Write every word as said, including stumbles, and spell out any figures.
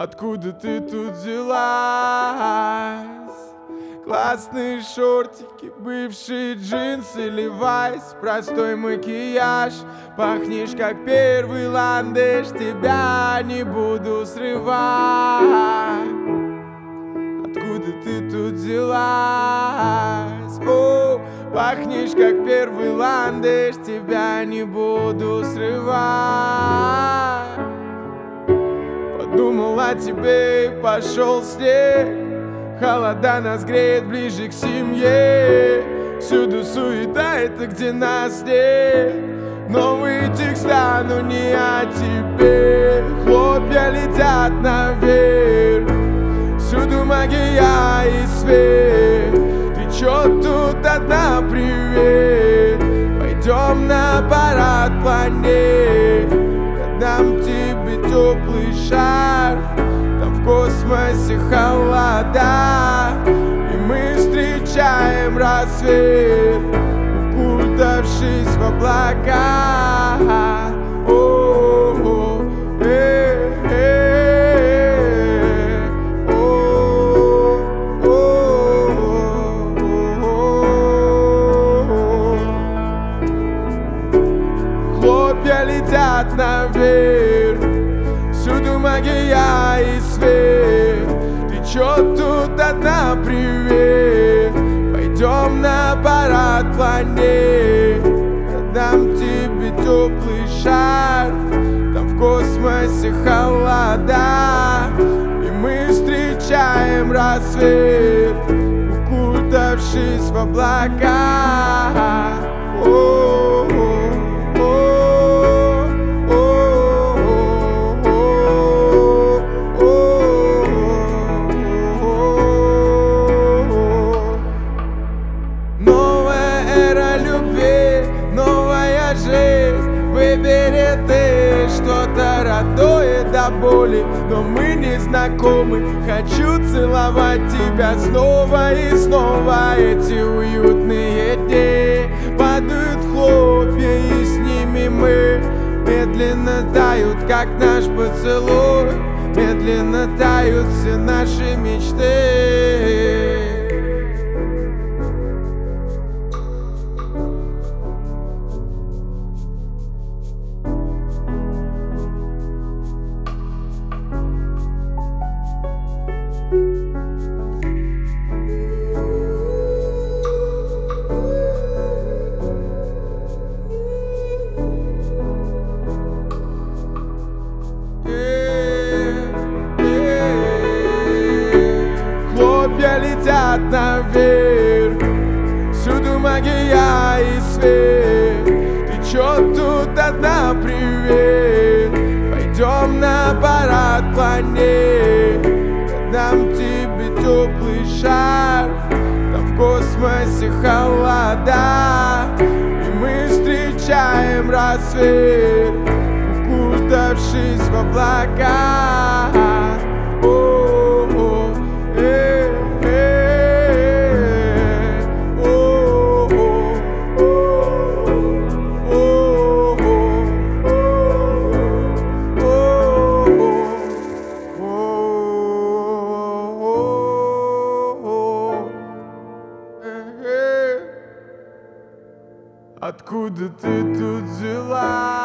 Откуда ты тут взялась? Классные шортики, бывшие джинсы, левайс, простой макияж. Пахнешь как первый ландыш, тебя не буду срывать. Откуда ты тут взялась? О, пахнешь как первый ландыш, тебя не буду срывать. Подумал о тебе и пошел снег. Холода нас греет ближе к семье. Всюду суета, это где нас нет. Новые текста, но не о тебе. Хлопья летят наверх. Всюду магия и свет. Ты чё тут одна, привет? Пойдем на парад планет. Я дам тебе теплый шарф. Там в космосе холода, и мы встречаем рассвет, укутавшись в облака. О-о-о, э-э-э, о-о-о-о-о. Хлопья летят наверх. Всюду магия и свет. Ты чё тут одна, привет? Пойдем на парад планет. Я дам тебе теплый шарф. Там в космосе холода, и мы встречаем рассвет, укутавшись в облака. О-о-о. Выбери ты что-то родное до боли, но мы не знакомы. Хочу целовать тебя снова и снова. Эти уютные дни падают хлопья, и с ними мы медленно тают, как наш поцелуй. Медленно тают все наши мечты. Хлопья летят наверх. Всюду магия и свет. Ты чё тут одна, привет? Пойдем на парад планет. Я дам тебе теплый шарф. Там в космосе холода, и мы встречаем рассвет, укутавшись в облака. О-о-о, э-э-э, о-о-о-о-о-о-о-о-о-о-о-о-о-о-о-о-о-о-о-о. Откуда ты тут взялась?